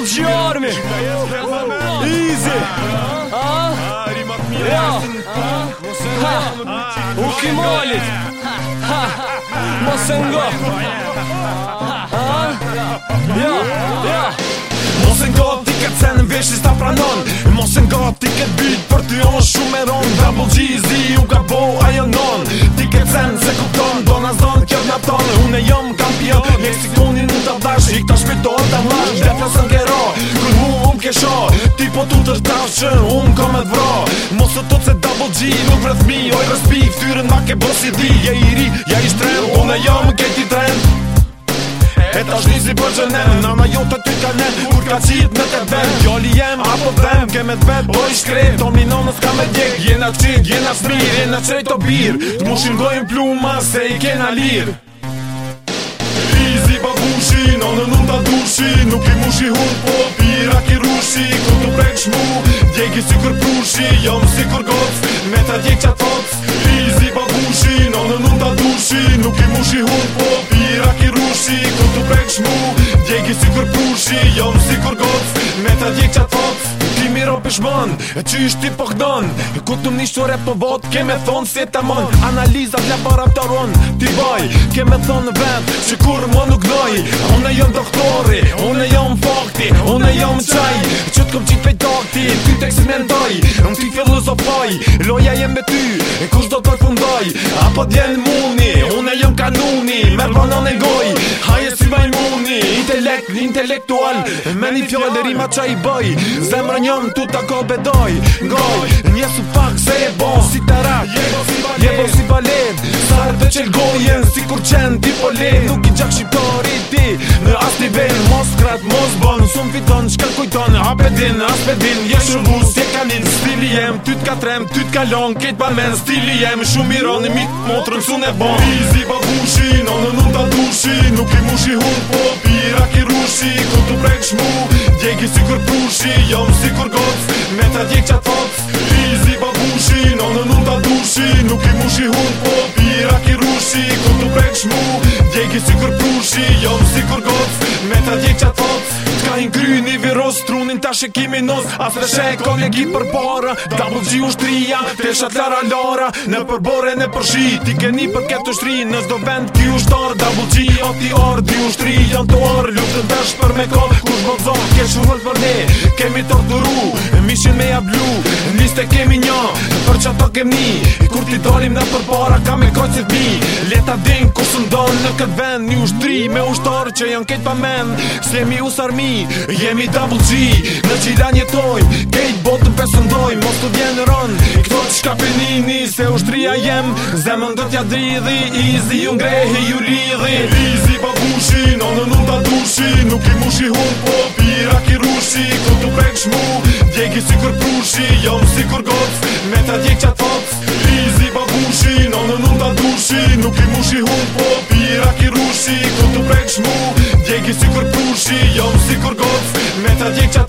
Double G Army Easy Ja U Kimalit Mos e nga Ja Mos e nga ti ke cen në veshis ta pranon Mos e nga ti ke byt për ty on shumë e ron Double G zi u ka bo ajo non Ti ke cen se kupton do na zdon kjo na ton Unë e jom kampion Leksikonin mund t'a dash I këta shpitohet t'a mash Dhe flasën kero Kur mu ke sho Ti po tu të rtash që unë kom e t'vro Mos o tot se Double G nuk vreth mi Oj respi ftyrën ma ke bosi di Je i ri, ja i shtrem Unë e jom keti tren E ta shnisi për gjënem Nana jote ty ka nen Kur ka qit me të ven Gjalli jem apo dhem Ke me t'vet o i shkret Tomi nonës ka me djek Jena qik, jena smir Jena qrejt o bir T'mu shingojnë pluma Se i kena lir Rizi babushi Nonën unë ta dushi Nuk i mushi hun po Pira ki rushi Kur t'u prek shmu Djegi si kur prushi Jom si kur goc Me ta djek qa toc Rizi babushi Nonën unë ta dushi Nuk i mushi hun po Pira ki rushi Kur t'u prek shmu Djegi si kur prushi Jom si kur goc Me ta djek qa toc Ti miro pishmon E qysh ti po kdon Ku t'u mnishtu rep po vot Keme thon si e ta mon Analizat laboratoron Ti baj Keme thon në vend Që kur mo nuk doj Unë e jom doktori Unë e jom fakti Unë e jom qaj Që t'kom qit fejtakti Ty tek si mendoj Unë ti filozofoj Loja jem me ty Kush do t'përfundoj Apo t'jen muni Unë e jom kanuni Merë banon e goj Haje si majmuni Intelektual Me një fjallë rima qa i bëj Zemrën jom tu ta ko bedoj Goj Njesu pak se e bo Si të rak Jebo si balet Sarë të qel gojen Si kur qen ti po len Nuk i gjak shqiptari ti Në as t'i ven Mos krat mos bon Sun fiton shkar kujton Apedin aspedin Je shërbus Je kanin Stili jem Ty t'ka trem Ty t'ka lon Ket pa men Stili jem Shumë i ron Mit motrën sun e bon Rizi babushi Nonën unë ta dushi Nuk i mushi hun po Pira ki rushi Kur t'u prek shmu Djegi si kur prushi Jom si kur goc Me ta djek qa toc Rizi babushi Nonën unë ta dushi Nuk i mushi hun po Pira ki rushi Kur t'u prek shmu Djegi si kur prushi Jom si kur goc Me ta djek qa toc T'ka in kry një virus Trunin ta shekimi nos As të shek kolegi për para Double G ushtria Teshat lara lara Në përbore në përshi Ti keni për ketë ushtri Nës do vend ki ushtar Double G o ti ar Di ushtri janë të ar Lutën dësh për me ko Kush më dzoh Kesh rull për ne Kemi torturu Mishin me jablu Liste kemi një Për që ato kemi Kur ti dalim në përbara Ka me kocit mi Leta din ku së ndonë Në këtë vend Një ushtri me ushtar Që janë ketë pa men S'jemi usarmi Jemi Double G Në qilan jetojmë Kejt botën pesëndojmë Mos të vjenë rën Këto të shkapinini Se ushtria jem Zemën do t'ja dridhi Easy ju ngrehi ju lidhi Rizi babushi Nonën unë ta dushi Nuk i mushi hun po Pira ki rushi Kur t'u prek shmu Djegi si kur prushi Jom si kur goc Me ta djek qa toc Rizi babushi Nonën unë ta dushi Nuk i mushi hun po Pira ki rushi Kur t'u prek shmu Djegi si kur prushi Jom si kur goc Me ta djek qa